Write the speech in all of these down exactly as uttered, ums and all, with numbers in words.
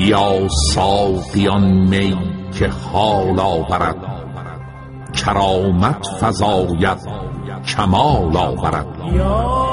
بیا ساقیان می که حال آورد، کرامت فزاید کمال آورد. یا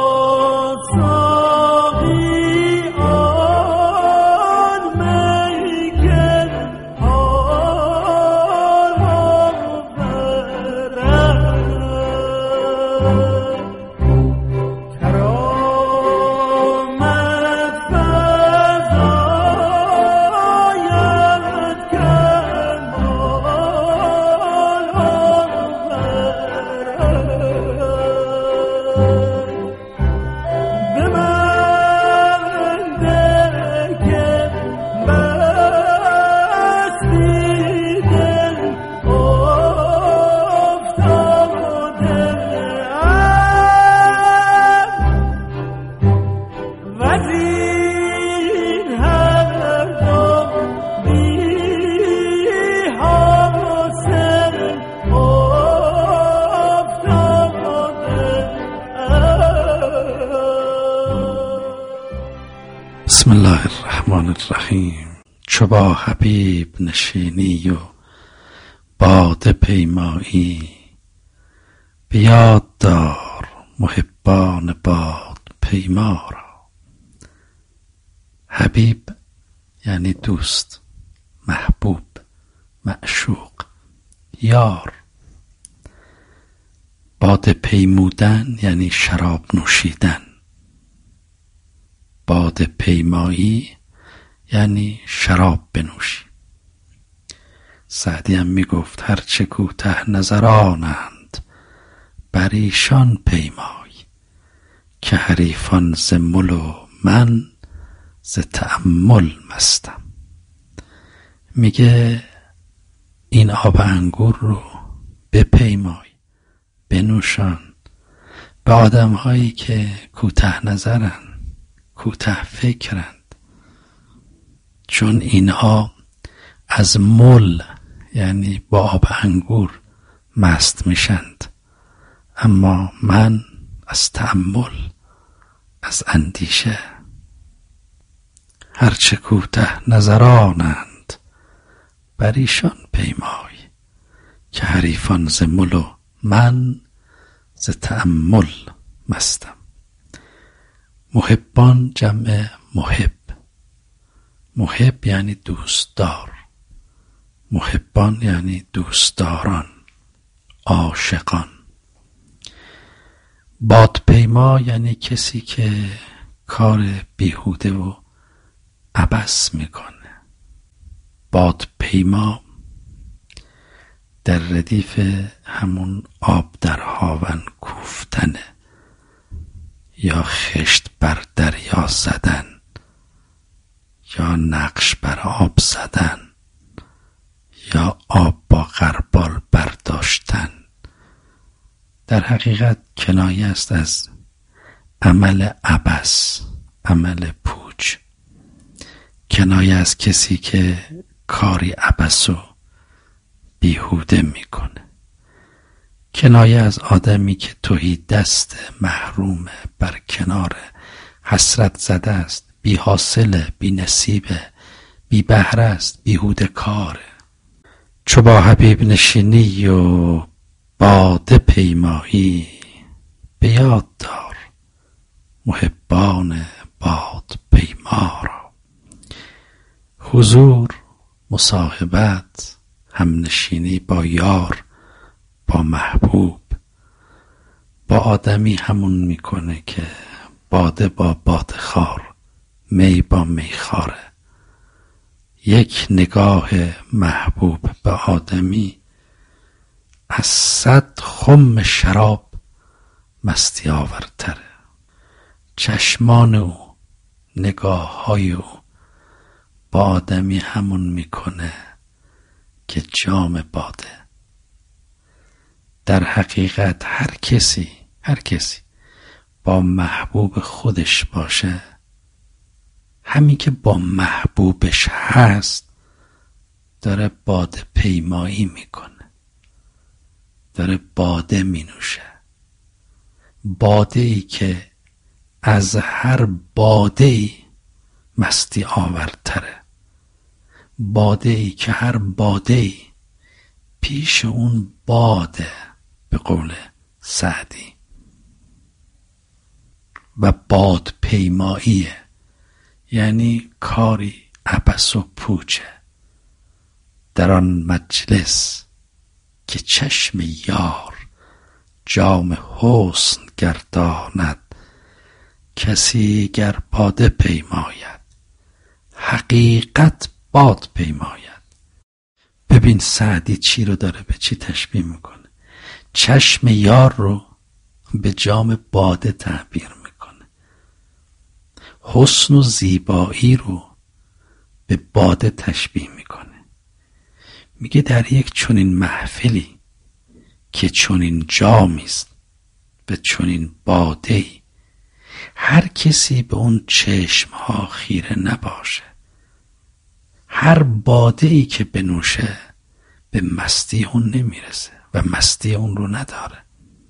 بسم الله الرحمن الرحیم. چو با حبیب نشینی و باده پیمایی، بیاد دار محبان باد پیما را. حبیب یعنی دوست، محبوب، معشوق، یار. باده پیمودن یعنی شراب نوشیدن. باده پیمایی یعنی شراب بنوشی. سعدی هم می گفت هرچه کوته نظرانند بر ایشان پیمای، که حریفان ز مل و من ز تأمل مستم. میگه این آب انگور رو بپیمای، بنوشان به آدم هایی که کوته نظرن، کوته فکرند، چون اینها از مل یعنی با آب انگور مست میشند، اما من از تأمل، از اندیشه. هرچه کوته نظرانند بر ایشان پیمای، که حریفان ز مل و من ز تأمل مستم. محبان جمع محب. محب یعنی دوستدار، محبان یعنی دوستداران، عاشقان. بادپیما یعنی کسی که کار بیهوده و عبث میکنه. بادپیما در ردیف همون آب در هاون کوفتنه، یا خشت بر دریا زدن، یا نقش بر آب زدن، یا آب با غربال برداشتن. در حقیقت کنایه است از عمل عبث، عمل پوچ. کنایه از کسی که کاری عبث و بیهوده میکنه. کنایه از آدمی که تهی دست، محروم، بر کنار، حسرت زده است، بی حاصله، بی نصیبه، بی بهره است، بیهوده کاره. چو با حبیب نشینی و باده پیمایی، بیاد دار محبان باد پیما را. حضور، مصاحبت، همنشینی با یار، با محبوب، با آدمی همون میکنه که باده با باده خار، می با میخاره. یک نگاه محبوب به آدمی از صد خم شراب مستی آورتره. چشمان او، نگاه های او با آدمی همون میکنه که جام باده. در حقیقت هر کسی هر کسی با محبوب خودش باشه، همین که با محبوبش هست داره باده پیمایی میکنه، داره باده مینوشه. باده ای که از هر باده ای مستی آورتره. باده ای که هر باده ای پیش اون باده، به قول سعدی. و باد پیماییه، یعنی کاری عبث و پوچه. در آن مجلس که چشم یار جام حسن گرداند، کسی گر باده پیماید حقیقت باد پیماید. ببین سعدی چی رو داره به چی تشبیه میکنه. چشم یار رو به جام باده تعبیر میکنه، حسن و زیبایی رو به باده تشبیه میکنه. میگه در یک چنین محفلی که چنین جامیست به چنین باده‌ای، هر کسی به اون چشمها خیره نباشه. هر باده‌ای که بنوشه به مستی اون نمیرسه و مستی اون رو نداره.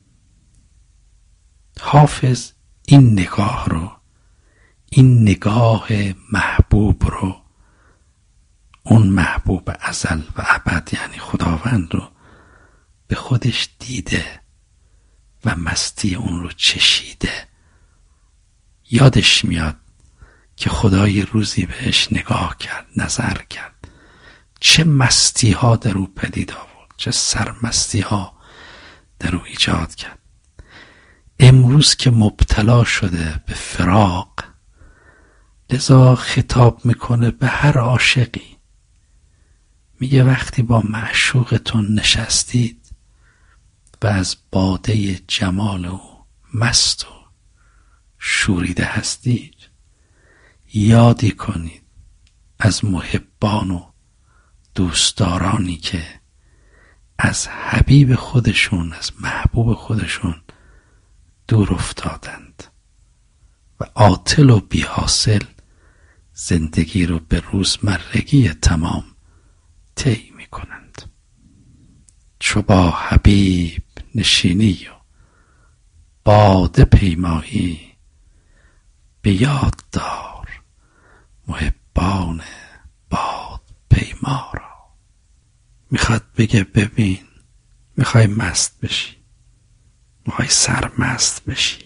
حافظ این نگاه رو، این نگاه محبوب رو، اون محبوب ازل و ابد یعنی خداوند رو به خودش دیده و مستی اون رو چشیده. یادش میاد که خدا یه روزی بهش نگاه کرد، نظر کرد، چه مستی ها در او پدید آورد، چه سرمستی ها در او ایجاد کرد. امروز که مبتلا شده به فراق، لذا خطاب میکنه به هر عاشقی. میگه وقتی با معشوقتون نشستید و از باده جمال او مست و شوریده هستید، یادی کنید از محبان و دوستدارانی که از حبیب خودشون، از محبوب خودشون دور افتادند و عاطل و بی حاصل زندگی رو به روزمرگی تمام طی می کنند. چو با حبیب نشینی و باده پیمایی، به یاد دار محبان باد پیما را. میخواد بگه ببین، میخوای مست بشی، میخوای سرمست بشی،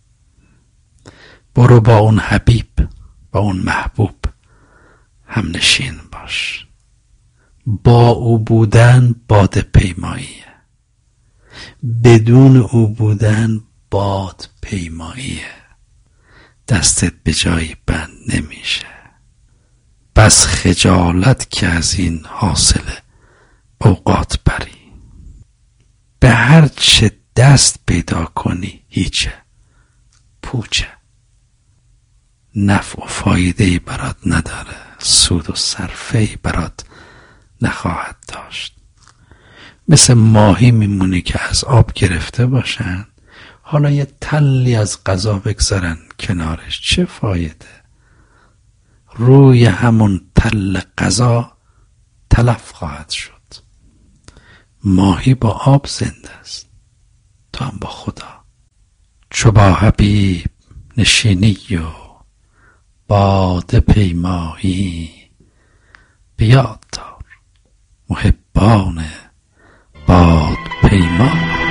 برو با اون حبیب، با اون محبوب هم نشین باش. با او بودن باد پیماییه، بدون او بودن باد پیماییه. دستت به جایی بند نمیشه. بس خجالت که از این حاصل اوقات بری. به هر چه دست پیدا کنی هیچه، پوچه، نفع و فایده‌ای برات نداره، سود و صرفه‌ای برات نخواهد داشت. مثل ماهی میمونی که از آب گرفته باشن، حالا یه تلی از غذا بگذارن کنارش، چه فایده؟ روی همون تل غذا تلف خواهد شد. ماهی با آب زنده است، تو هم با خدا. چو با حبیب نشینی و باده پیمایی، به یاد دار محبان باد پیما.